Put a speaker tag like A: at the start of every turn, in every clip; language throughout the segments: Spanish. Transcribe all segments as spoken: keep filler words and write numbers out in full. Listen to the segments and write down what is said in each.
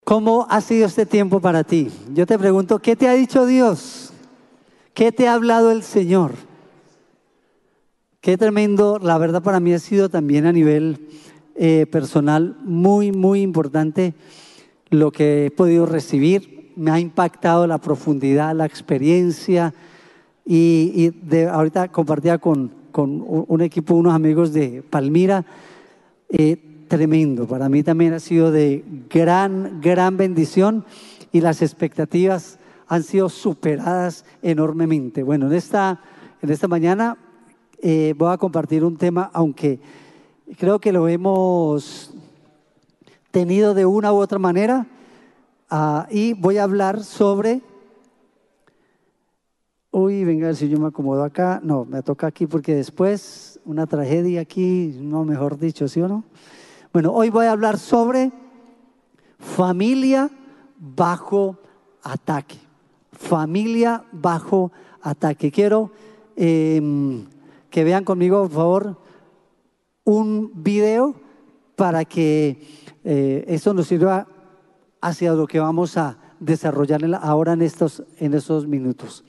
A: ¿Cómo ha sido este tiempo para ti? Yo te pregunto, ¿qué te ha dicho Dios? ¿Qué te ha hablado el Señor? Qué tremendo, la verdad para mí ha sido también a nivel eh, personal muy, muy importante lo que he podido recibir. Me ha impactado la profundidad, la experiencia y, y de, ahorita compartía con, con un equipo, unos amigos de Palmira, eh, tremendo. Para mí también ha sido de gran, gran bendición y las expectativas han sido superadas enormemente. Bueno, en esta, en esta mañana eh, voy a compartir un tema, aunque creo que lo hemos tenido de una u otra manera, uh, y voy a hablar sobre... Uy, venga, a ver si yo me acomodo acá. No, me toca aquí porque después una tragedia aquí, no, mejor dicho, ¿sí o no? Bueno, hoy voy a hablar sobre familia bajo ataque. Familia bajo ataque. Quiero eh, que vean conmigo, por favor, un video para que eh, eso nos sirva hacia lo que vamos a desarrollar ahora en estos, en estos minutos.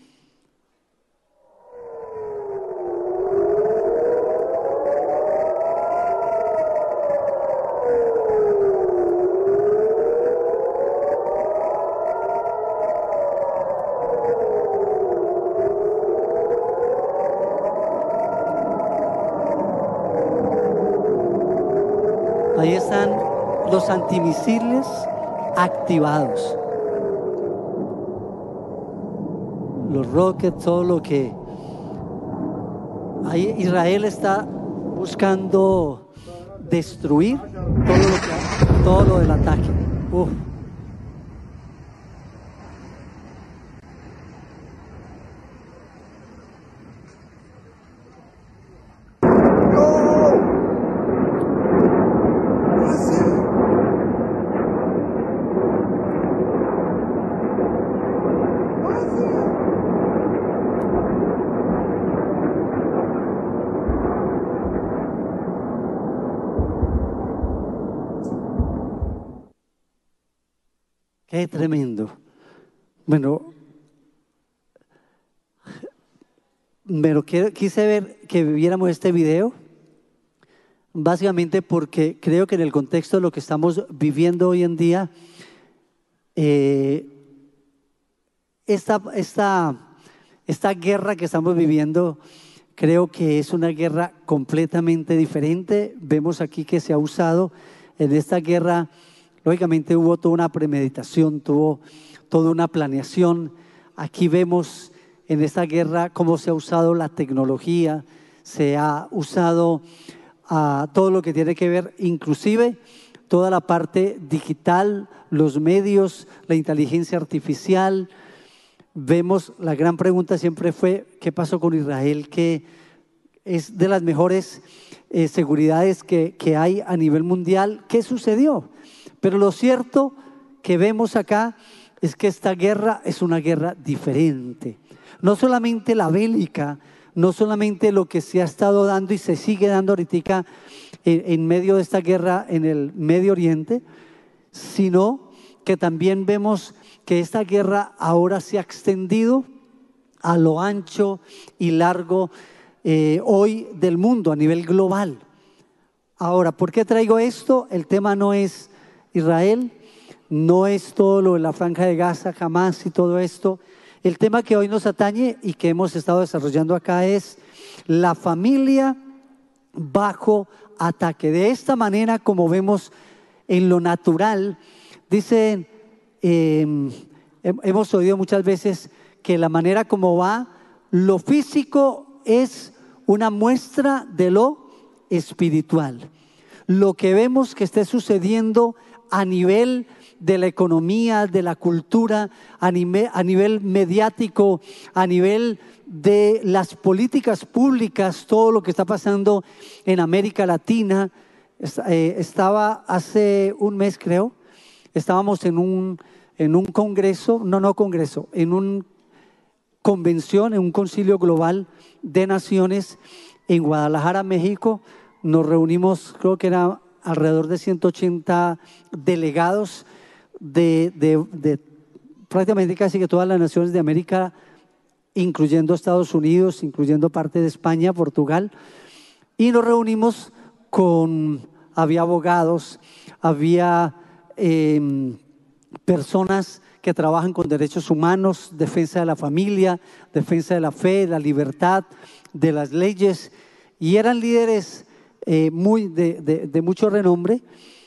A: Ahí están los antimisiles activados. Los rockets, todo lo que... Ahí Israel está buscando destruir todo lo, que, todo lo del ataque. Uf. Qué tremendo. Bueno, pero quise ver que viéramos este video, básicamente porque creo que en el contexto de lo que estamos viviendo hoy en día, eh, esta, esta, esta guerra que estamos viviendo, creo que es una guerra completamente diferente. Vemos aquí que se ha usado en esta guerra. Lógicamente hubo toda una premeditación, tuvo toda una planeación. Aquí vemos en esta guerra cómo se ha usado la tecnología, se ha usado uh, todo lo que tiene que ver, inclusive toda la parte digital, los medios, la inteligencia artificial. Vemos, la gran pregunta siempre fue, ¿qué pasó con Israel? Que es de las mejores eh, seguridades que, que hay a nivel mundial. ¿Qué sucedió? Pero lo cierto que vemos acá es que esta guerra es una guerra diferente. No solamente la bélica, no solamente lo que se ha estado dando y se sigue dando ahorita en, en medio de esta guerra en el Medio Oriente, sino que también vemos que esta guerra ahora se ha extendido a lo ancho y largo eh, hoy del mundo a nivel global. Ahora, ¿por qué traigo esto? El tema no es Israel, no es todo lo de la Franja de Gaza, Hamas y todo esto. El tema que hoy nos atañe y que hemos estado desarrollando acá es la familia bajo ataque. De esta manera, como vemos en lo natural, dicen, eh, hemos oído muchas veces que la manera como va, lo físico es una muestra de lo espiritual. Lo que vemos que esté sucediendo a nivel de la economía, de la cultura, a nivel, a nivel mediático, a nivel de las políticas públicas, todo lo que está pasando en América Latina. Estaba hace un mes, creo, estábamos en un, en un congreso, no, no congreso, en una convención, en un concilio global de naciones en Guadalajara, México. Nos reunimos, creo que era alrededor de ciento ochenta delegados de, de, de prácticamente casi que todas las naciones de América, incluyendo Estados Unidos, incluyendo parte de España, Portugal, y nos reunimos con, había abogados, había eh, personas que trabajan con derechos humanos, defensa de la familia, defensa de la fe, de la libertad, de las leyes, y eran líderes eh, muy de, de, de mucho renombre.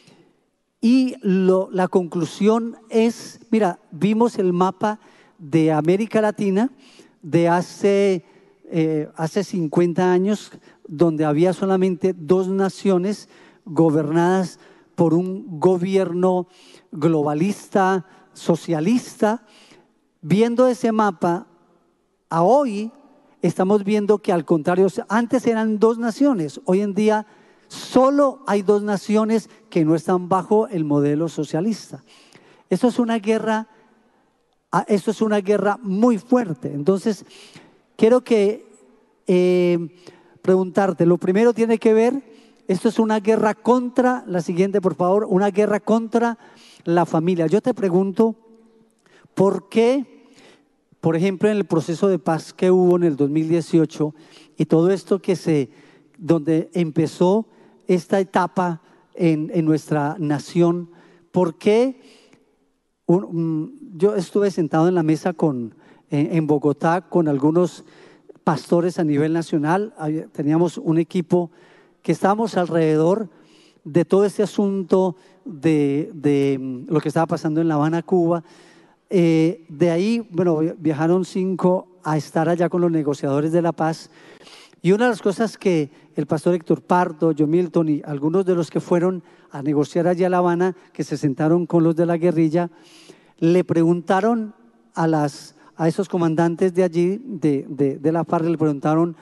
A: Y lo, la conclusión es, mira, vimos el mapa de América Latina de hace, eh, hace cincuenta años, donde había solamente dos naciones gobernadas por un gobierno globalista, socialista. Viendo ese mapa, a hoy estamos viendo que al contrario, antes eran dos naciones, hoy en día solo hay dos naciones que no están bajo el modelo socialista. Esto es una guerra, esto es una guerra muy fuerte. Entonces, quiero que eh, preguntarte, lo primero tiene que ver, esto es una guerra contra, la siguiente por favor, una guerra contra la familia. Yo te pregunto, ¿por qué, por ejemplo, en el proceso de paz que hubo en el dos mil dieciocho y todo esto que se, donde empezó esta etapa en, en nuestra nación, por qué un, un, yo estuve sentado en la mesa con, en, en Bogotá con algunos pastores a nivel nacional, teníamos un equipo que estábamos alrededor de todo este asunto de, de lo que estaba pasando en La Habana, Cuba. Eh, de ahí, bueno, viajaron cinco a estar allá con los negociadores de la paz. Y una de las cosas que el pastor Héctor Pardo, John Milton y algunos de los que fueron a negociar allá a La Habana, que se sentaron con los de la guerrilla, le preguntaron a, las, a esos comandantes de allí, de, de, de la FARC, le preguntaron,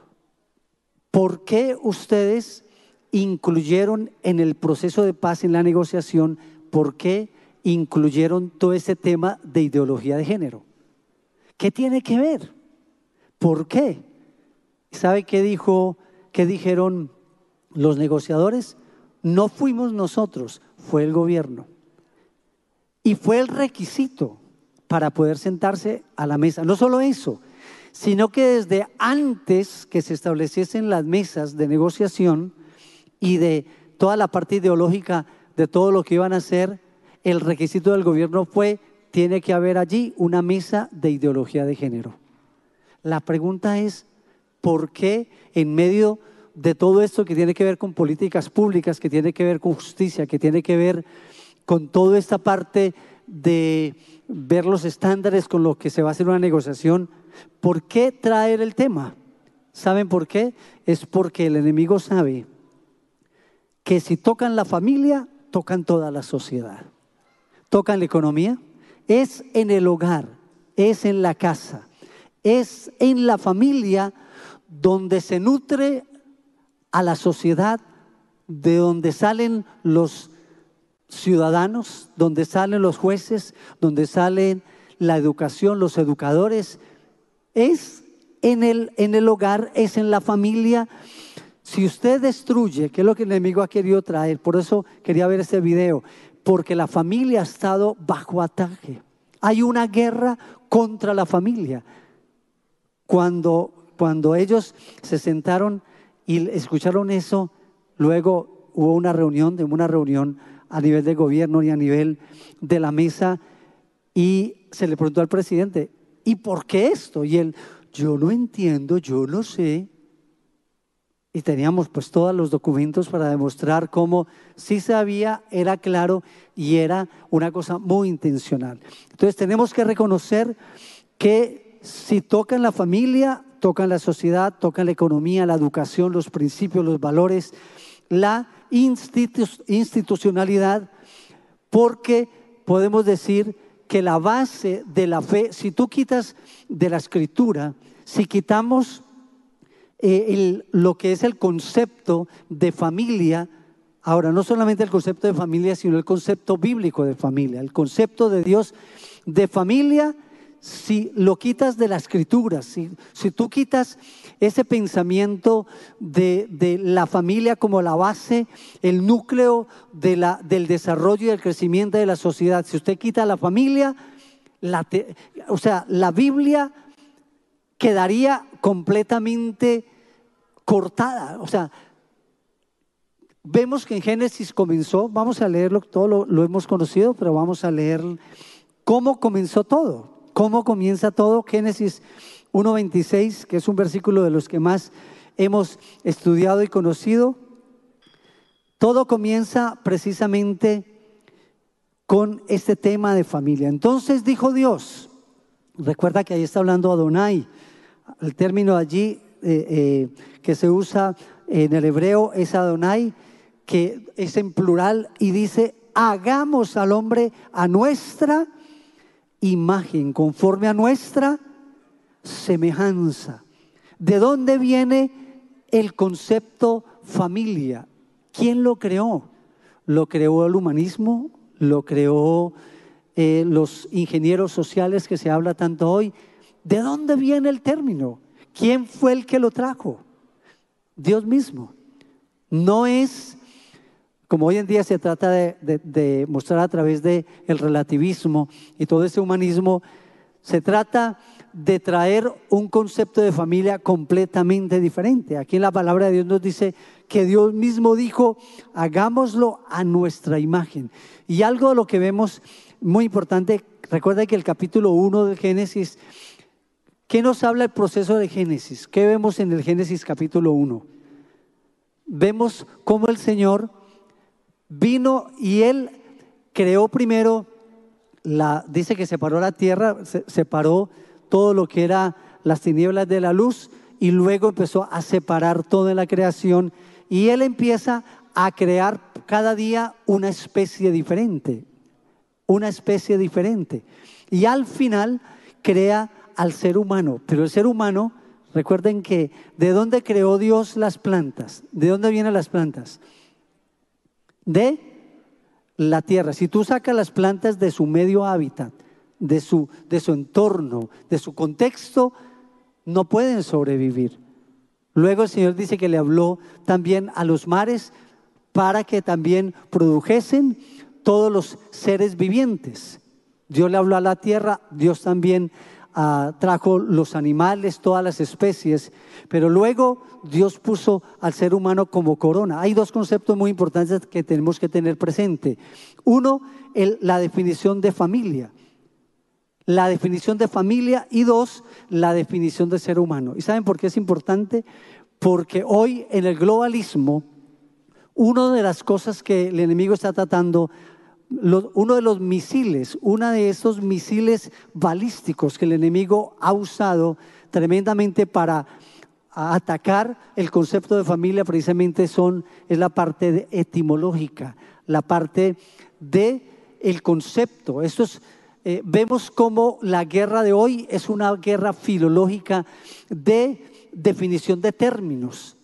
A: ¿por qué ustedes incluyeron en el proceso de paz, en la negociación, por qué incluyeron todo ese tema de ideología de género? ¿Qué tiene que ver? ¿Por qué? ¿Sabe qué dijo, qué dijeron los negociadores? No fuimos nosotros, fue el gobierno. Y fue el requisito para poder sentarse a la mesa. No solo eso, sino que desde antes que se estableciesen las mesas de negociación y de toda la parte ideológica de todo lo que iban a hacer, el requisito del gobierno fue, tiene que haber allí una mesa de ideología de género. La pregunta es, ¿por qué en medio de todo esto que tiene que ver con políticas públicas, que tiene que ver con justicia, que tiene que ver con toda esta parte de ver los estándares con lo que se va a hacer una negociación, ¿por qué traer el tema? ¿Saben por qué? Es porque el enemigo sabe que si tocan la familia, tocan toda la sociedad. Tocan la economía, es en el hogar, es en la casa, es en la familia donde se nutre a la sociedad, de donde salen los ciudadanos, donde salen los jueces, donde salen la educación, los educadores. Es en el, en el hogar, es en la familia. Si usted destruye, que es lo que el enemigo ha querido traer, por eso quería ver este video, porque la familia ha estado bajo ataque. Hay una guerra contra la familia. Cuando, cuando ellos se sentaron y escucharon eso, luego hubo una reunión, de una reunión a nivel de gobierno y a nivel de la mesa, y se le preguntó al presidente, ¿y por qué esto? Y él, yo no entiendo, yo no sé. Y teníamos pues todos los documentos para demostrar cómo sí sabía, era claro y era una cosa muy intencional. Entonces tenemos que reconocer que si tocan la familia, tocan la sociedad, tocan la economía, la educación, los principios, los valores, la institu institucionalidad, porque podemos decir que la base de la fe, si tú quitas de la escritura, si quitamos eh, el, lo que es el concepto de familia, ahora no solamente el concepto de familia, sino el concepto bíblico de familia, el concepto de Dios de familia, si lo quitas de la escritura, si, si tú quitas ese pensamiento de, de la familia como la base, el núcleo de la, del desarrollo y del crecimiento de la sociedad, si usted quita la familia, la te, o sea, la Biblia quedaría completamente cortada. O sea, vemos que en Génesis comenzó, vamos a leerlo, todo lo, lo hemos conocido, pero vamos a leer cómo comenzó todo. ¿Cómo comienza todo? Génesis uno veintiséis, que es un versículo de los que más hemos estudiado y conocido. Todo comienza precisamente con este tema de familia. Entonces dijo Dios, recuerda que ahí está hablando Adonai, el término allí eh, eh, que se usa en el hebreo es Adonai, que es en plural y dice, hagamos al hombre a nuestra imagen, conforme a nuestra semejanza. ¿De dónde viene el concepto familia? ¿Quién lo creó? ¿Lo creó el humanismo? ¿Lo creó eh, los ingenieros sociales que se habla tanto hoy? ¿De dónde viene el término? ¿Quién fue el que lo trajo? Dios mismo. No es como hoy en día se trata de, de, de mostrar a través del relativismo y todo ese humanismo. Se trata de traer un concepto de familia completamente diferente. Aquí en la palabra de Dios nos dice que Dios mismo dijo, hagámoslo a nuestra imagen. Y algo de lo que vemos muy importante, recuerda que el capítulo uno de Génesis, ¿qué nos habla el proceso de Génesis? ¿Qué vemos en el Génesis capítulo uno? Vemos cómo el Señor vino y Él creó primero, la, dice que separó la tierra, se, separó todo lo que era las tinieblas de la luz y luego empezó a separar toda la creación y Él empieza a crear cada día una especie diferente, una especie diferente. Y al final crea al ser humano, pero el ser humano, recuerden que ¿de dónde creó Dios las plantas? ¿De dónde vienen las plantas? De la tierra. Si tú sacas las plantas de su medio hábitat, de su, de su entorno, de su contexto, no pueden sobrevivir. Luego el Señor dice que le habló también a los mares para que también produjesen todos los seres vivientes. Dios le habló a la tierra, Dios también Uh, trajo los animales, todas las especies, pero luego Dios puso al ser humano como corona. Hay dos conceptos muy importantes que tenemos que tener presente. Uno, el, la definición de familia. La definición de familia y dos, la definición de ser humano. ¿Y saben por qué es importante? Porque hoy en el globalismo, una de las cosas que el enemigo está tratando, Los, uno de los misiles, uno de esos misiles balísticos que el enemigo ha usado tremendamente para atacar el concepto de familia, precisamente son, es la parte de etimológica, la parte de el concepto. Esto es, eh, vemos cómo la guerra de hoy es una guerra filológica de definición de términos.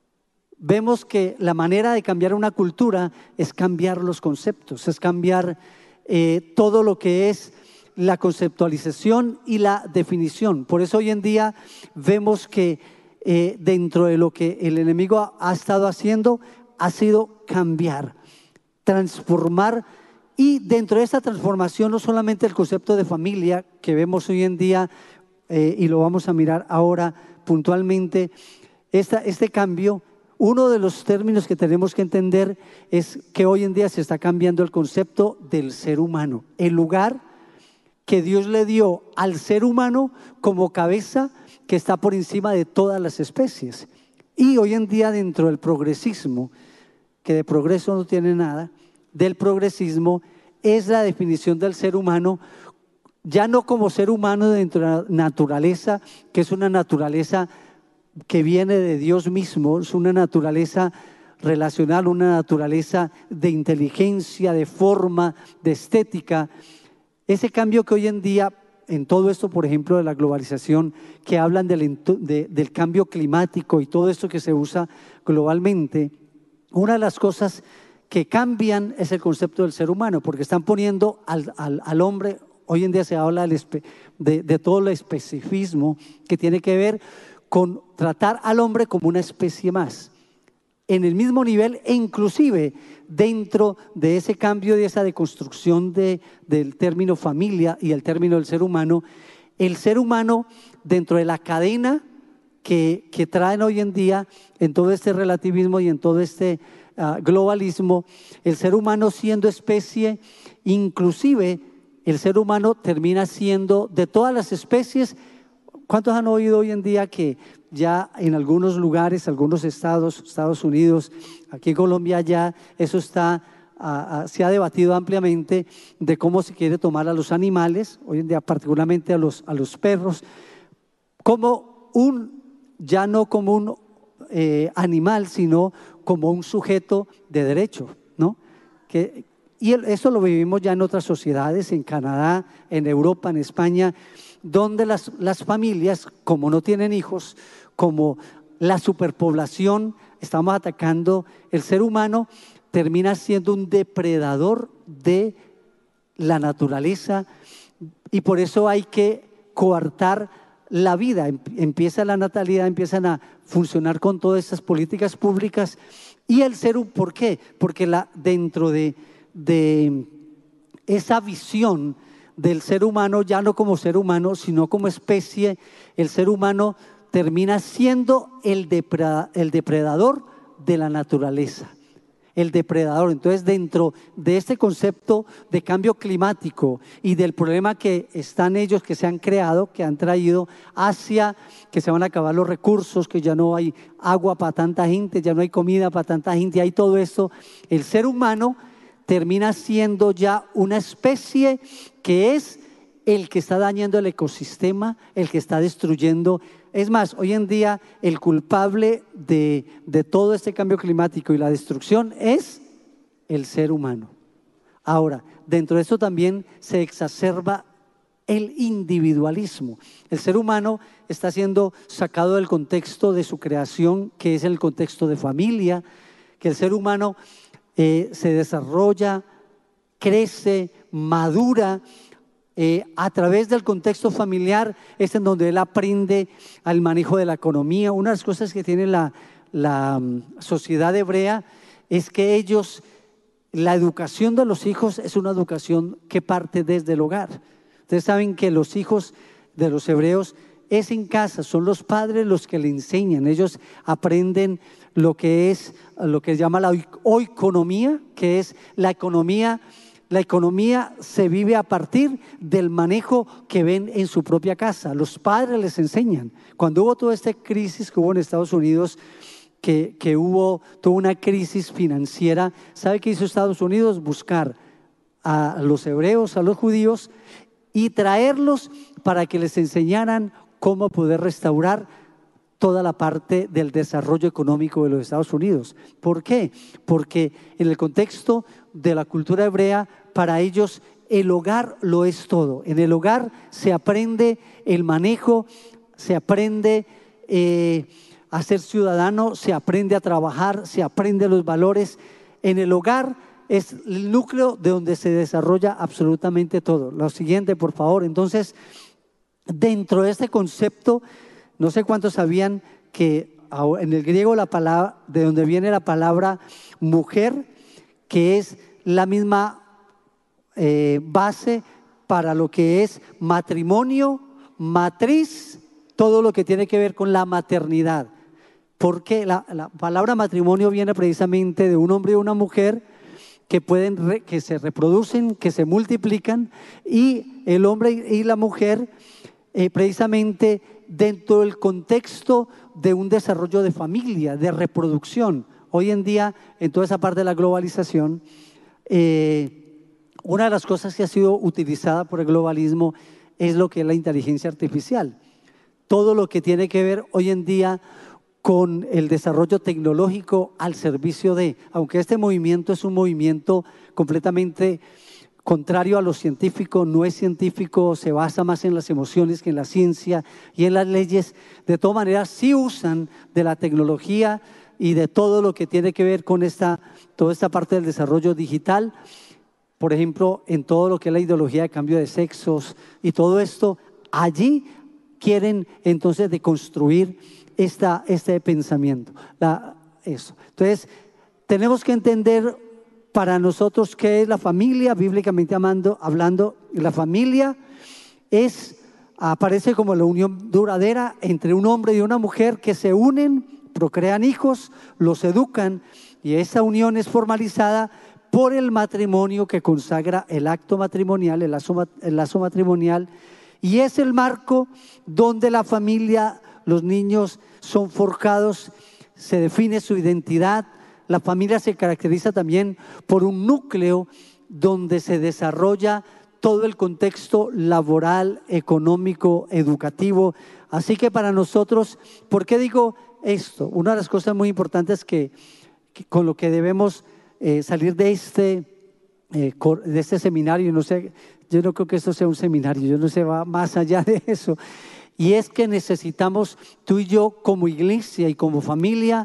A: Vemos que la manera de cambiar una cultura es cambiar los conceptos, es cambiar eh, todo lo que es la conceptualización y la definición. Por eso hoy en día vemos que eh, dentro de lo que el enemigo ha, ha estado haciendo ha sido cambiar, transformar, y dentro de esta transformación no solamente el concepto de familia que vemos hoy en día eh, y lo vamos a mirar ahora puntualmente, esta, este cambio. Uno de los términos que tenemos que entender es que hoy en día se está cambiando el concepto del ser humano, el lugar que Dios le dio al ser humano como cabeza que está por encima de todas las especies. Y hoy en día dentro del progresismo, que de progreso no tiene nada, del progresismo es la definición del ser humano, ya no como ser humano dentro de la naturaleza, que es una naturaleza que viene de Dios mismo, es una naturaleza relacional, una naturaleza de inteligencia, de forma, de estética. Ese cambio que hoy en día, en todo esto, por ejemplo, de la globalización, que hablan del, de, del cambio climático y todo esto que se usa globalmente, una de las cosas que cambian es el concepto del ser humano, porque están poniendo al, al, al hombre hoy en día se habla del espe- de, de todo el especificismo que tiene que ver con tratar al hombre como una especie más, en el mismo nivel e inclusive dentro de ese cambio, de esa deconstrucción de, del término familia y el término del ser humano, el ser humano dentro de la cadena que, que traen hoy en día en todo este relativismo y en todo este uh, globalismo, el ser humano siendo especie, inclusive el ser humano termina siendo de todas las especies. ¿Cuántos han oído hoy en día que ya en algunos lugares, algunos estados, Estados Unidos, aquí en Colombia ya eso está, uh, uh, se ha debatido ampliamente de cómo se quiere tomar a los animales, hoy en día particularmente a los, a los perros, como un, ya no como un eh, animal, sino como un sujeto de derecho, ¿no? Que, y el, eso lo vivimos ya en otras sociedades, en Canadá, en Europa, en España, donde las, las familias, como no tienen hijos, como la superpoblación, estamos atacando, el ser humano termina siendo un depredador de la naturaleza y por eso hay que coartar la vida. Empieza la natalidad, empiezan a funcionar con todas estas políticas públicas y el ser humano, ¿por qué? Porque la, dentro de, de esa visión del ser humano, ya no como ser humano, sino como especie, el ser humano termina siendo el, depredador, el depredador de la naturaleza, el depredador. Entonces, dentro de este concepto de cambio climático y del problema que están ellos, que se han creado, que han traído hacia que se van a acabar los recursos, que ya no hay agua para tanta gente, ya no hay comida para tanta gente, hay todo esto, el ser humano termina siendo ya una especie que es el que está dañando el ecosistema, el que está destruyendo. Es más, hoy en día el culpable de, de todo este cambio climático y la destrucción es el ser humano. Ahora, dentro de esto también se exacerba el individualismo. El ser humano está siendo sacado del contexto de su creación, que es el contexto de familia, que el ser humano Eh, se desarrolla, crece, madura eh, a través del contexto familiar, es en donde él aprende al manejo de la economía. Una de las cosas que tiene la, la um, sociedad hebrea es que ellos, la educación de los hijos es una educación que parte desde el hogar. Ustedes saben que los hijos de los hebreos es en casa, son los padres los que le enseñan, ellos aprenden lo que es, lo que se llama la oikonomía, que es la economía. La economía se vive a partir del manejo que ven en su propia casa, los padres les enseñan. Cuando hubo toda esta crisis que hubo en Estados Unidos, que, que hubo toda una crisis financiera, ¿sabe qué hizo Estados Unidos? Buscar a los hebreos, a los judíos y traerlos para que les enseñaran cómo poder restaurar toda la parte del desarrollo económico de los Estados Unidos. ¿Por qué? Porque en el contexto de la cultura hebrea, para ellos el hogar lo es todo. En el hogar se aprende el manejo, se aprende eh, a ser ciudadano, se aprende a trabajar, se aprende los valores. En el hogar es el núcleo de donde se desarrolla absolutamente todo. Lo siguiente, por favor. Entonces, dentro de este concepto, no sé cuántos sabían que en el griego la palabra, de donde viene la palabra mujer, que es la misma eh, base para lo que es matrimonio, matriz, todo lo que tiene que ver con la maternidad. Porque la, la palabra matrimonio viene precisamente de un hombre y una mujer que pueden, re, que se reproducen, que se multiplican, y el hombre y la mujer eh, precisamente dentro del contexto de un desarrollo de familia, de reproducción. Hoy en día, en toda esa parte de la globalización, eh, una de las cosas que ha sido utilizada por el globalismo es lo que es la inteligencia artificial. Todo lo que tiene que ver hoy en día con el desarrollo tecnológico al servicio de, aunque este movimiento es un movimiento completamente contrario a lo científico, no es científico, se basa más en las emociones que en la ciencia y en las leyes, de todas maneras sí usan de la tecnología y de todo lo que tiene que ver con esta, toda esta parte del desarrollo digital por ejemplo, en todo lo que es la ideología de cambio de sexos y todo esto, allí quieren entonces deconstruir esta, este pensamiento. La, eso. Entonces, tenemos que entender para nosotros qué es la familia, bíblicamente hablando, hablando la familia es, aparece como la unión duradera entre un hombre y una mujer que se unen, procrean hijos, los educan, y esa unión es formalizada por el matrimonio que consagra el acto matrimonial, el lazo, el lazo matrimonial, y es el marco donde la familia, los niños son forjados, se define su identidad. La familia se caracteriza también por un núcleo donde se desarrolla todo el contexto laboral, económico, educativo. Así que para nosotros, ¿por qué digo esto? Una de las cosas muy importantes que, que con lo que debemos eh, salir de este, eh, de este seminario, no sé, yo no creo que esto sea un seminario, yo no sé, va más allá de eso, y es que necesitamos tú y yo como iglesia y como familia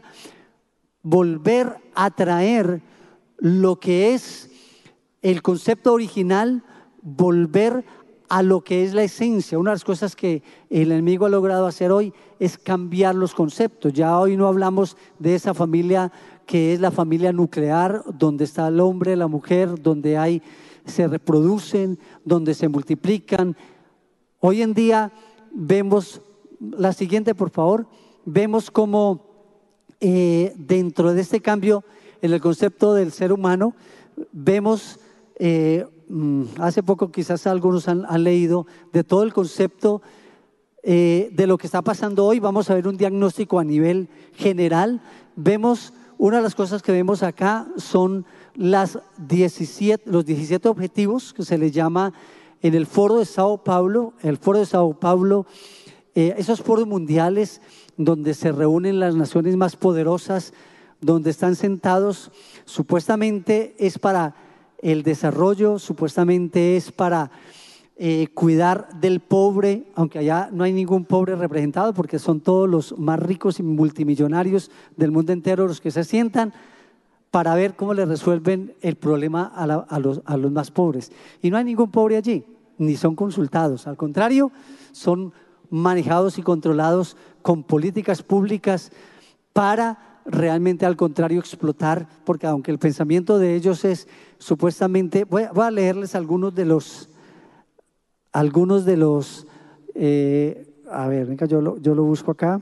A: volver a traer lo que es el concepto original, volver a lo que es la esencia. Una de las cosas que el enemigo ha logrado hacer hoy es cambiar los conceptos. Ya hoy no hablamos de esa familia que es la familia nuclear, donde está el hombre, la mujer, donde hay, se reproducen, donde se multiplican. Hoy en día vemos, la siguiente por favor, vemos como eh, dentro de este cambio en el concepto del ser humano, vemos, eh, hace poco quizás algunos han, han leído de todo el concepto eh, de lo que está pasando hoy. Vamos a ver un diagnóstico a nivel general. Vemos, una de las cosas que vemos acá son las diecisiete, los diecisiete objetivos que se les llama en el Foro de Sao Paulo, el Foro de Sao Paulo, eh, esos foros mundiales donde se reúnen las naciones más poderosas, donde están sentados, supuestamente es para el desarrollo, supuestamente es para eh, cuidar del pobre, aunque allá no hay ningún pobre representado porque son todos los más ricos y multimillonarios del mundo entero los que se sientan para ver cómo le resuelven el problema a, la, a, los, a los más pobres. Y no hay ningún pobre allí, ni son consultados, al contrario, son manejados y controlados con políticas públicas para realmente, al contrario, explotar, porque aunque el pensamiento de ellos es supuestamente, voy a, voy a leerles algunos de los, algunos de los, eh, a ver, venga, yo lo, yo lo busco acá,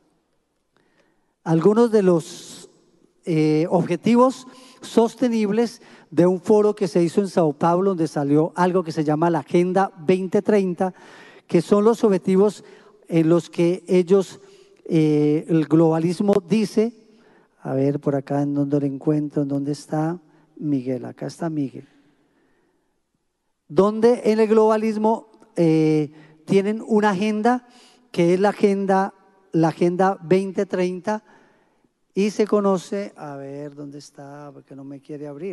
A: algunos de los eh, objetivos sostenibles de un foro que se hizo en Sao Paulo, donde salió algo que se llama la Agenda veinte treinta, que son los objetivos en los que ellos, eh, el globalismo dice, a ver por acá en donde lo encuentro, en dónde está Miguel, acá está Miguel, donde en el globalismo eh, tienen una agenda que es la agenda, la agenda veinte treinta y se conoce, a ver dónde está, porque no me quiere abrir.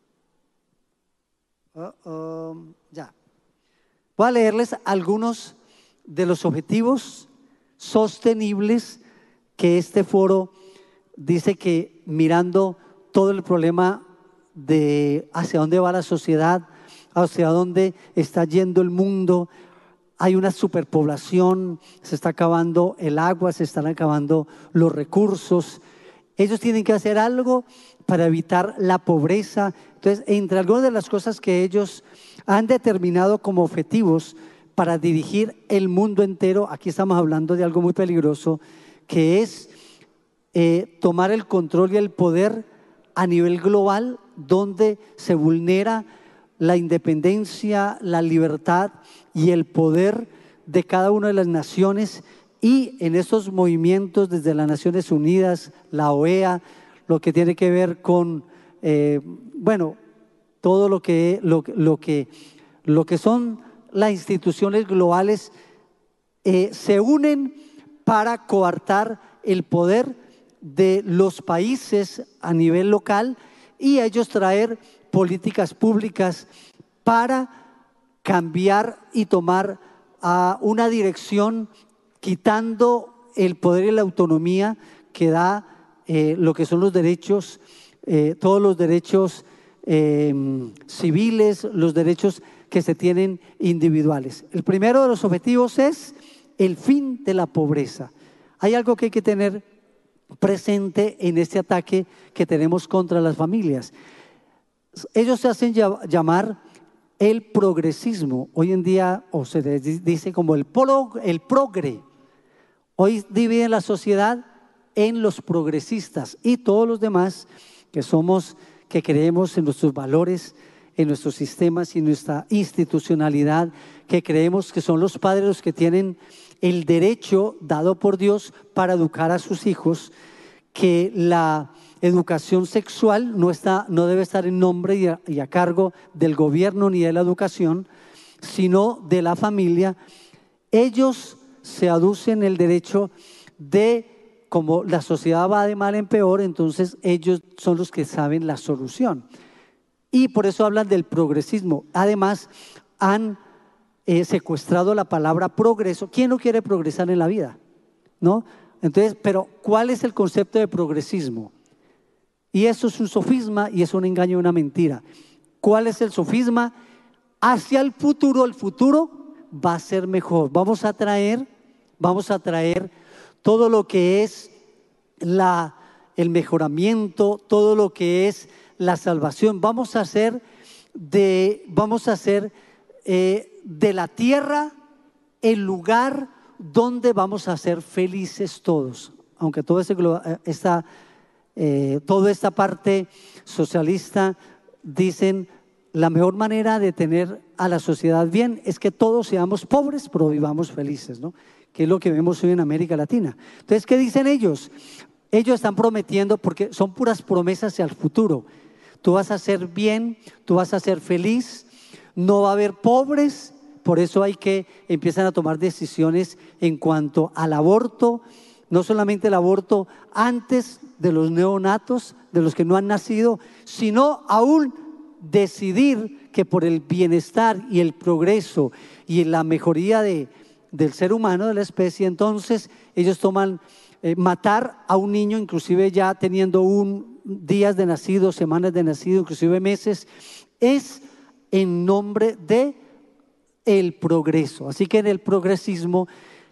A: Oh, oh, ya. Voy a leerles algunos de los objetivos sostenibles que este foro dice que, mirando todo el problema de hacia dónde va la sociedad, hacia dónde está yendo el mundo, hay una superpoblación, se está acabando el agua, se están acabando los recursos. Ellos tienen que hacer algo para evitar la pobreza. Entonces, entre algunas de las cosas que ellos han determinado como objetivos para dirigir el mundo entero, aquí estamos hablando de algo muy peligroso, que es eh, tomar el control y el poder a nivel global, donde se vulnera la independencia, la libertad y el poder de cada una de las naciones. Y en esos movimientos desde las Naciones Unidas, la O E A, lo que tiene que ver con, eh, bueno, todo lo que, lo, lo, que, lo que son las instituciones globales, eh, se unen para coartar el poder de los países a nivel local y ellos traer políticas públicas para cambiar y tomar a una dirección, quitando el poder y la autonomía que da eh, lo que son los derechos, eh, todos los derechos eh, civiles, los derechos que se tienen individuales. El primero de los objetivos es el fin de la pobreza. Hay algo que hay que tener presente en este ataque que tenemos contra las familias. Ellos se hacen llamar el progresismo. Hoy en día, o se les dice como el, pro, el progre. Hoy dividen la sociedad en los progresistas y todos los demás que somos, que creemos en nuestros valores, en nuestros sistemas y nuestra institucionalidad, que creemos que son los padres los que tienen el derecho dado por Dios para educar a sus hijos, que la educación sexual no, está, no debe estar en nombre y a, y a cargo del gobierno ni de la educación, sino de la familia. Ellos se aducen el derecho de, como la sociedad va de mal en peor, entonces ellos son los que saben la solución. Y por eso hablan del progresismo. Además, han eh, secuestrado la palabra progreso. ¿Quién no quiere progresar en la vida? ¿No? Entonces, pero ¿cuál es el concepto de progresismo? Y eso es un sofisma y es un engaño, una mentira. ¿Cuál es el sofisma? Hacia el futuro, el futuro va a ser mejor. Vamos a traer, vamos a traer todo lo que es la, el mejoramiento, todo lo que es la salvación. Vamos a hacer de, vamos a hacer eh, de la tierra el lugar donde vamos a ser felices todos. Aunque todo ese, esta, eh, toda esta parte socialista dicen la mejor manera de tener a la sociedad bien es que todos seamos pobres pero vivamos felices, ¿no? Que es lo que vemos hoy en América Latina. Entonces, ¿qué dicen ellos? Ellos están prometiendo, porque son puras promesas hacia el futuro. Tú vas a ser bien, tú vas a ser feliz, no va a haber pobres. Por eso hay que empiezan a tomar decisiones en cuanto al aborto, no solamente el aborto antes de los neonatos, de los que no han nacido, sino aún decidir que por el bienestar y el progreso y la mejoría de, del ser humano, de la especie, entonces ellos toman eh, matar a un niño, inclusive ya teniendo un, días de nacido, semanas de nacido, inclusive meses, es en nombre de el progreso. Así que en el progresismo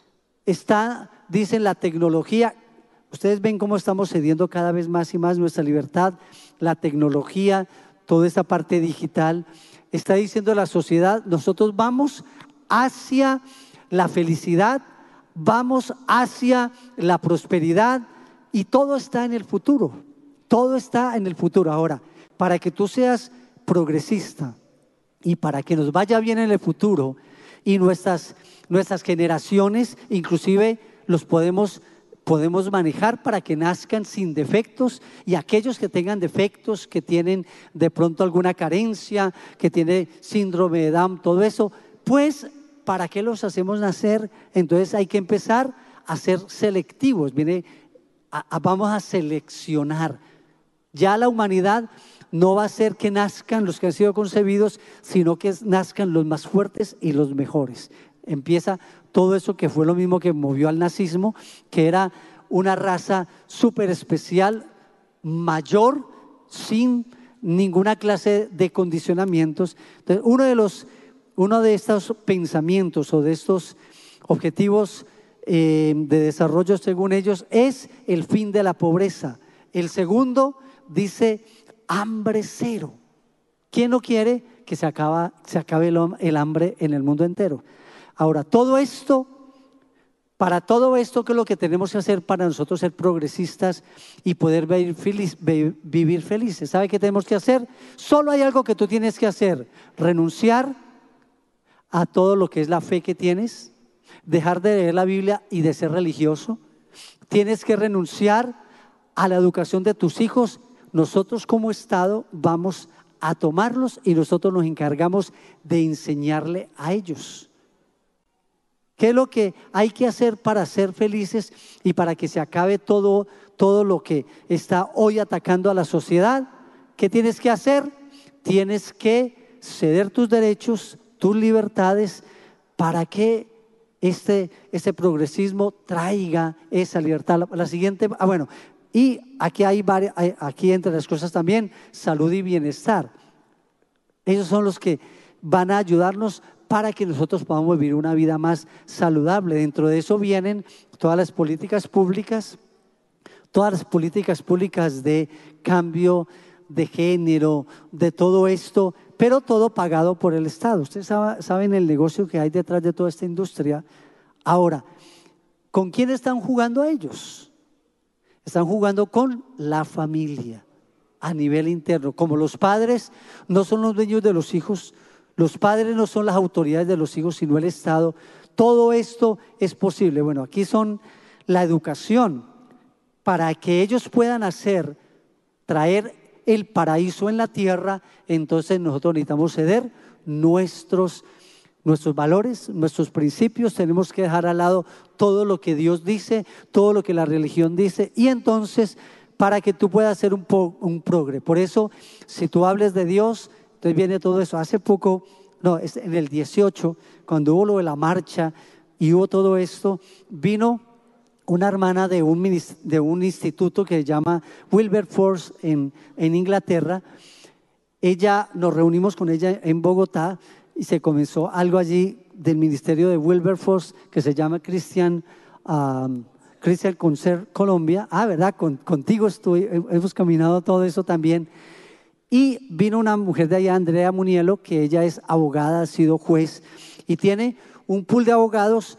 A: está, dicen, la tecnología. Ustedes ven cómo estamos cediendo cada vez más y más nuestra libertad, la tecnología, toda esta parte digital. Está diciendo la sociedad, nosotros vamos hacia la felicidad, vamos hacia la prosperidad y todo está en el futuro, todo está en el futuro. Ahora, para que tú seas progresista y para que nos vaya bien en el futuro y nuestras, nuestras generaciones inclusive los podemos, podemos manejar para que nazcan sin defectos, y aquellos que tengan defectos, que tienen de pronto alguna carencia, que tiene síndrome de Down, todo eso, pues ¿para qué los hacemos nacer? Entonces hay que empezar a ser selectivos. Viene, a, a, vamos a seleccionar. Ya la humanidad no va a ser que nazcan los que han sido concebidos, sino que nazcan los más fuertes y los mejores. Empieza todo eso que fue lo mismo que movió al nazismo, que era una raza súper especial, mayor, sin ninguna clase de condicionamientos. Entonces, uno de los, uno de estos pensamientos o de estos objetivos eh, de desarrollo, según ellos, es el fin de la pobreza. El segundo dice hambre cero. ¿Quién no quiere que se, acaba, se acabe el, el hambre en el mundo entero? Ahora, todo esto, para todo esto, ¿qué es lo que tenemos que hacer para nosotros ser progresistas y poder vivir, feliz, vivir felices? ¿Sabe qué tenemos que hacer? Solo hay algo que tú tienes que hacer: renunciar a todo lo que es la fe que tienes, dejar de leer la Biblia y de ser religioso. Tienes que renunciar a la educación de tus hijos. Nosotros como Estado vamos a tomarlos y nosotros nos encargamos de enseñarle a ellos. ¿Qué es lo que hay que hacer para ser felices y para que se acabe todo, todo lo que está hoy atacando a la sociedad? ¿Qué tienes que hacer? Tienes que ceder tus derechos, tus libertades, para que este, este progresismo traiga esa libertad. La, la siguiente, ah, bueno, y aquí hay varias, hay, aquí entre las cosas también salud y bienestar. Ellos son los que van a ayudarnos para que nosotros podamos vivir una vida más saludable. Dentro de eso vienen todas las políticas públicas, todas las políticas públicas de cambio de género, de todo esto, pero todo pagado por el Estado. Ustedes saben el negocio que hay detrás de toda esta industria. Ahora, ¿con quién están jugando ellos? Están jugando con la familia a nivel interno. Como los padres no son los dueños de los hijos, los padres no son las autoridades de los hijos, sino el Estado. Todo esto es posible. Bueno, aquí son la educación para que ellos puedan hacer, traer el paraíso en la tierra. Entonces nosotros necesitamos ceder nuestros Nuestros valores, nuestros principios. Tenemos que dejar al lado todo lo que Dios dice, todo lo que la religión dice, y entonces para que tú puedas ser un, po, un progre. Por eso, si tú hables de Dios, entonces viene todo eso. Hace poco, no, es en el dieciocho, cuando hubo lo de la marcha y hubo todo esto, vino una hermana de un, de un instituto que se llama Wilberforce en, en Inglaterra. Ella, nos reunimos con ella en Bogotá, y se comenzó algo allí del ministerio de Wilberforce que se llama Christian, um, Christian Concert Colombia. Ah, ¿verdad? Con, contigo estoy, hemos caminado todo eso también. Y vino una mujer de allá, Andrea Munielo, que ella es abogada, ha sido juez y tiene un pool de abogados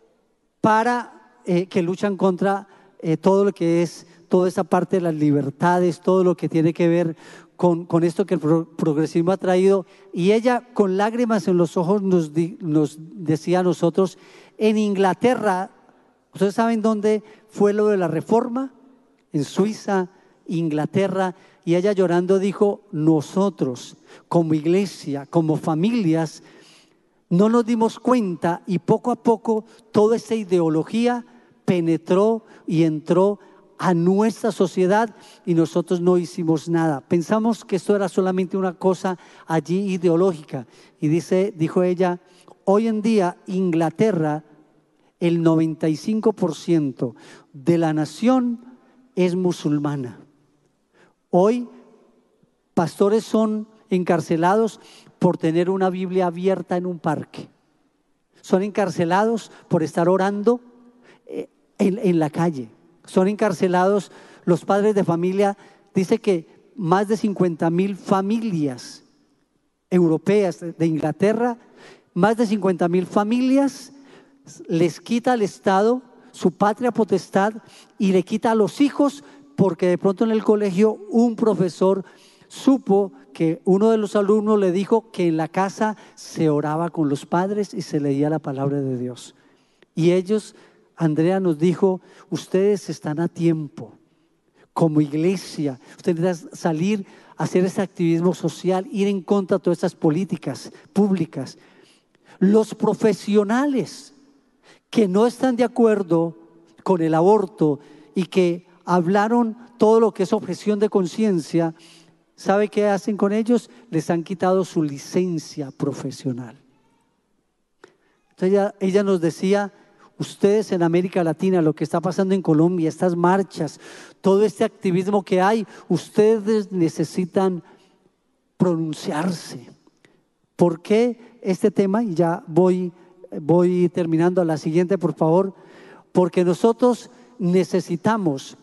A: para eh, que luchan contra eh, todo lo que es, toda esa parte de las libertades, todo lo que tiene que ver Con, con esto que el progresismo ha traído. Y ella con lágrimas en los ojos nos, di, nos decía a nosotros, en Inglaterra, ¿ustedes saben dónde fue lo de la reforma? En Suiza, Inglaterra. Y ella llorando dijo, nosotros como iglesia, como familias, no nos dimos cuenta y poco a poco toda esa ideología penetró y entró a nuestra sociedad y nosotros no hicimos nada. Pensamos que esto era solamente una cosa allí ideológica. Y dice, dijo ella, hoy en día Inglaterra, el noventa y cinco por ciento de la nación es musulmana. Hoy pastores son encarcelados por tener una Biblia abierta en un parque. Son encarcelados por estar orando en, en la calle. Son encarcelados los padres de familia. Dice que más de cincuenta mil familias europeas de Inglaterra, más de cincuenta mil familias les quita al Estado su patria potestad y le quita a los hijos porque de pronto en el colegio un profesor supo que uno de los alumnos le dijo que en la casa se oraba con los padres y se leía la palabra de Dios. Y ellos, Andrea nos dijo, ustedes están a tiempo, como iglesia, ustedes necesitan salir a hacer ese activismo social, ir en contra de todas estas políticas públicas. Los profesionales que no están de acuerdo con el aborto y que hablaron todo lo que es objeción de conciencia, ¿sabe qué hacen con ellos? Les han quitado su licencia profesional. Entonces ella, ella nos decía, ustedes en América Latina, lo que está pasando en Colombia, estas marchas, todo este activismo que hay, ustedes necesitan pronunciarse. ¿Por qué este tema? Y ya voy, voy terminando a la siguiente, por favor. Porque nosotros necesitamos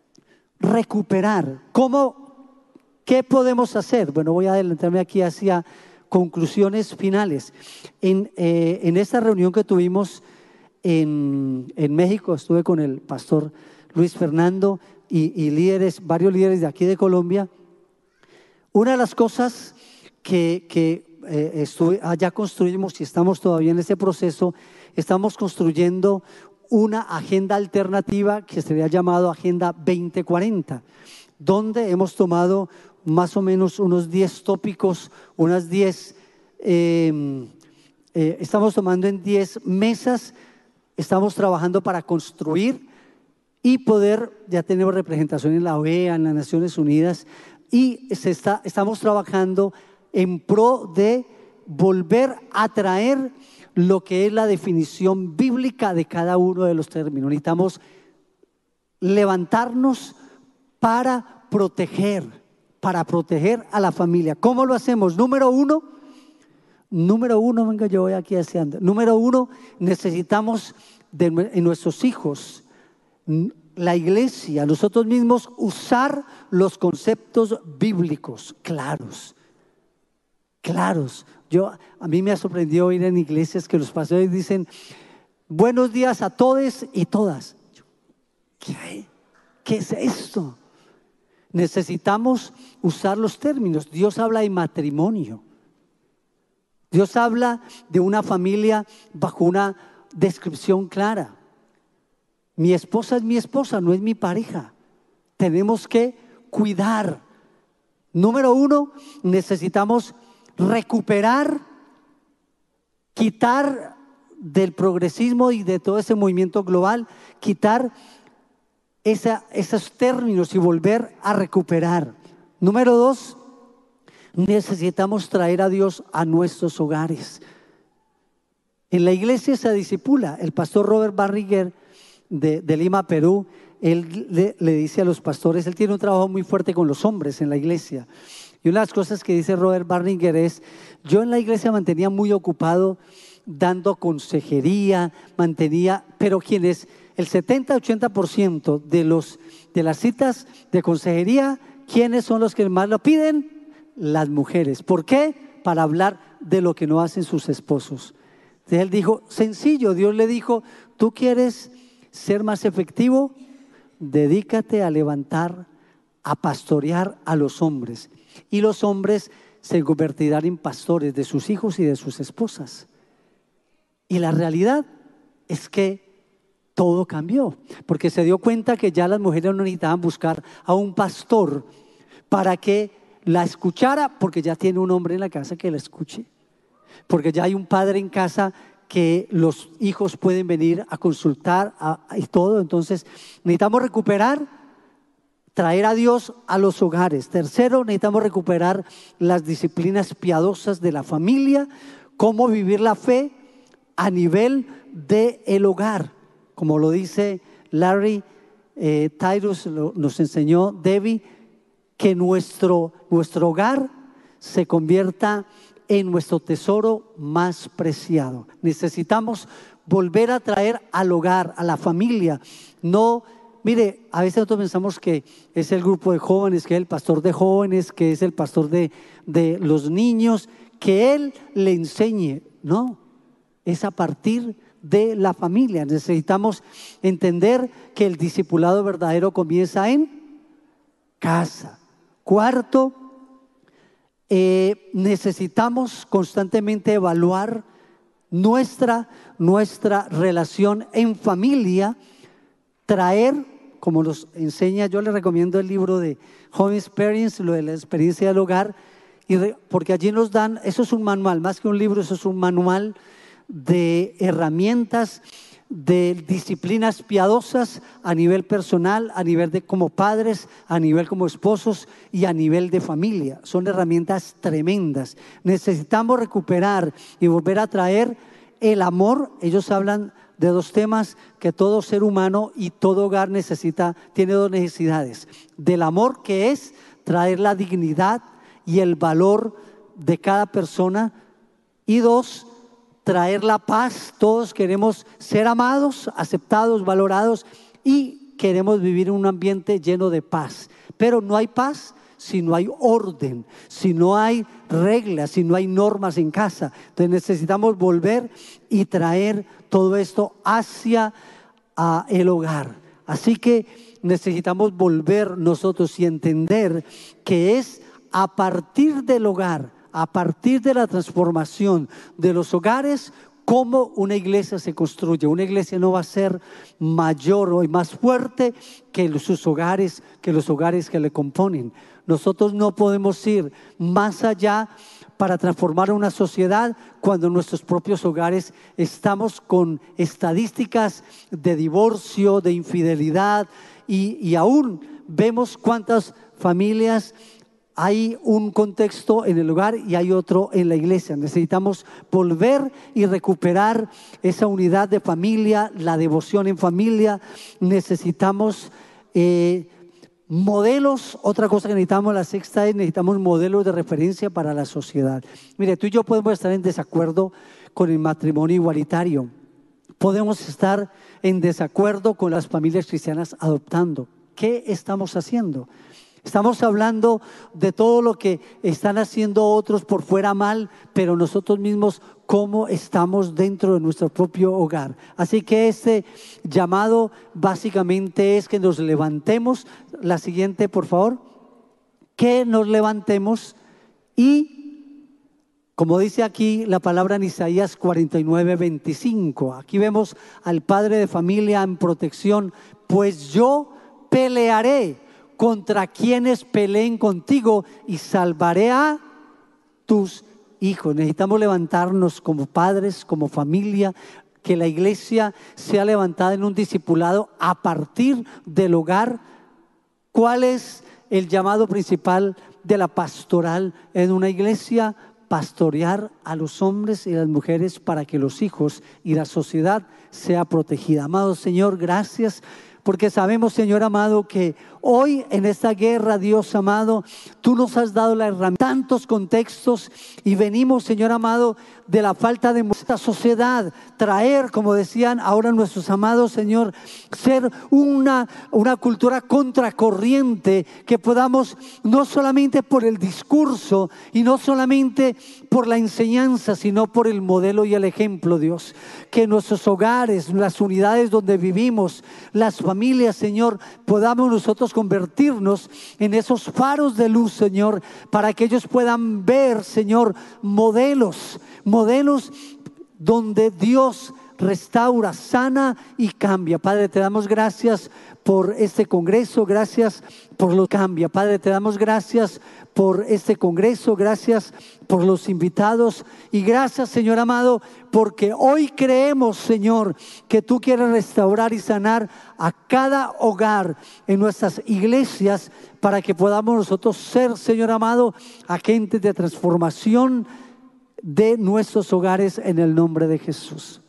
A: recuperar. ¿Cómo? ¿Qué podemos hacer? Bueno, voy a adelantarme aquí hacia conclusiones finales. En, eh, en esta reunión que tuvimos En, en México, estuve con el pastor Luis Fernando y, y líderes, varios líderes de aquí de Colombia. Una de las cosas que, que eh, estuve, allá construimos y estamos todavía en ese proceso, estamos construyendo una agenda alternativa que sería llamado Agenda veinte cuarenta, donde hemos tomado más o menos unos diez tópicos, unas diez, eh, eh, estamos tomando en diez mesas. Estamos trabajando para construir y poder, ya tenemos representación en la O E A, en las Naciones Unidas, y se está, estamos trabajando en pro de volver a traer lo que es la definición bíblica de cada uno de los términos. Necesitamos levantarnos para proteger, para proteger a la familia. ¿Cómo lo hacemos? Número uno, número uno, venga, yo voy aquí haciendo. Número uno, necesitamos de, en nuestros hijos, la iglesia, nosotros mismos, usar los conceptos bíblicos claros, claros. Yo, a mí me ha sorprendido ir en iglesias que los pastores dicen, buenos días a todos y todas. ¿Qué? ¿Qué es esto? Necesitamos usar los términos. Dios habla de matrimonio. Dios habla de una familia bajo una descripción clara. Mi esposa es mi esposa, no es mi pareja. Tenemos que cuidar. Número uno, necesitamos recuperar, quitar del progresismo y de todo ese movimiento global, quitar esa, esos términos y volver a recuperar. Número dos, necesitamos traer a Dios a nuestros hogares. En la iglesia se discipula. El pastor Robert Barriger de, de Lima, Perú, él le, le dice a los pastores, él tiene un trabajo muy fuerte con los hombres en la iglesia. Y una de las cosas que dice Robert Barringer es, yo en la iglesia mantenía muy ocupado dando consejería, mantenía, pero quienes, el setenta a ochenta por ciento de, los, de las citas de consejería, ¿quiénes son los que más lo piden? Las mujeres. ¿Por qué? Para hablar de lo que no hacen sus esposos. Entonces él dijo, sencillo, Dios le dijo, ¿tú quieres ser más efectivo? Dedícate a levantar, a pastorear a los hombres. Y los hombres se convertirán en pastores de sus hijos y de sus esposas. Y la realidad es que todo cambió, porque se dio cuenta que ya las mujeres no necesitaban buscar a un pastor para que la escuchara, porque ya tiene un hombre en la casa que la escuche, porque ya hay un padre en casa que los hijos pueden venir a consultar a, a, y todo. Entonces necesitamos recuperar, traer a Dios a los hogares. Tercero, necesitamos recuperar las disciplinas piadosas de la familia, cómo vivir la fe a nivel del hogar. Como lo dice Larry eh, Tyrus, lo, nos enseñó Debbie, que nuestro, nuestro hogar se convierta en nuestro tesoro más preciado. Necesitamos volver a traer al hogar, a la familia. No, mire, a veces nosotros pensamos que es el grupo de jóvenes, que es el pastor de jóvenes, que es el pastor de, de los niños, que él le enseñe. No, es a partir de la familia. Necesitamos entender que el discipulado verdadero comienza en casa. Cuarto, eh, necesitamos constantemente evaluar nuestra, nuestra relación en familia, traer, como nos enseña, yo le recomiendo el libro de Home Experience, lo de la experiencia del hogar, y re, porque allí nos dan, eso es un manual, más que un libro, eso es un manual de herramientas, de disciplinas piadosas a nivel personal, a nivel de como padres, a nivel como esposos y a nivel de familia. Son herramientas tremendas. Necesitamos recuperar y volver a traer el amor. Ellos hablan de dos temas que todo ser humano y todo hogar necesita, tiene dos necesidades. Del amor, que es traer la dignidad y el valor de cada persona, y dos, traer la paz. Todos queremos ser amados, aceptados, valorados, y queremos vivir en un ambiente lleno de paz. Pero no hay paz si no hay orden, si no hay reglas, si no hay normas en casa. Entonces necesitamos volver y traer todo esto hacia uh, el hogar. Así que necesitamos volver nosotros y entender que es a partir del hogar, a partir de la transformación de los hogares, cómo una iglesia se construye. Una iglesia no va a ser mayor y más fuerte que sus hogares, que los hogares que le componen. Nosotros no podemos ir más allá para transformar una sociedad cuando en nuestros propios hogares estamos con estadísticas de divorcio, de infidelidad, y, y aún vemos cuántas familias. Hay un contexto en el hogar y hay otro en la iglesia. Necesitamos volver y recuperar esa unidad de familia, la devoción en familia. Necesitamos eh, Modelos, otra cosa que necesitamos, la sexta es necesitamos modelos de referencia para la sociedad. Mire, tú y yo podemos estar en desacuerdo con el matrimonio igualitario. Podemos estar en desacuerdo con las familias cristianas adoptando. ¿Qué estamos haciendo? Estamos hablando de todo lo que están haciendo otros por fuera mal, pero nosotros mismos cómo estamos dentro de nuestro propio hogar. Así que este llamado básicamente es que nos levantemos. La siguiente, por favor. Que nos levantemos y, como dice aquí la palabra en Isaías cuarenta y nueve, veinticinco, aquí vemos al padre de familia en protección. Pues yo pelearé contra quienes peleen contigo y salvaré a tus hijos. Necesitamos levantarnos como padres, como familia, que la iglesia sea levantada en un discipulado a partir del hogar. ¿Cuál es el llamado principal de la pastoral en una iglesia? Pastorear a los hombres y las mujeres para que los hijos y la sociedad sea protegida. Amado Señor, gracias. Porque sabemos, Señor amado, que hoy en esta guerra, Dios amado, tú nos has dado la herramienta, tantos contextos, y venimos, Señor amado, de la falta de nuestra sociedad, traer, como decían ahora nuestros amados, Señor, ser una, una cultura contracorriente, que podamos no solamente por el discurso y no solamente por la enseñanza, sino por el modelo y el ejemplo, Dios. Que nuestros hogares, las unidades donde vivimos, las familias, Señor, podamos nosotros convertirnos en esos faros de luz, Señor, para que ellos puedan ver, Señor, modelos, modelos donde Dios restaura, sana y cambia. Padre, te damos gracias por este congreso, gracias por lo que cambia. Padre, te damos gracias por este congreso, gracias por los invitados y gracias, Señor amado, porque hoy creemos, Señor, que tú quieres restaurar y sanar a cada hogar en nuestras iglesias para que podamos nosotros ser, Señor amado, agentes de transformación de nuestros hogares en el nombre de Jesús.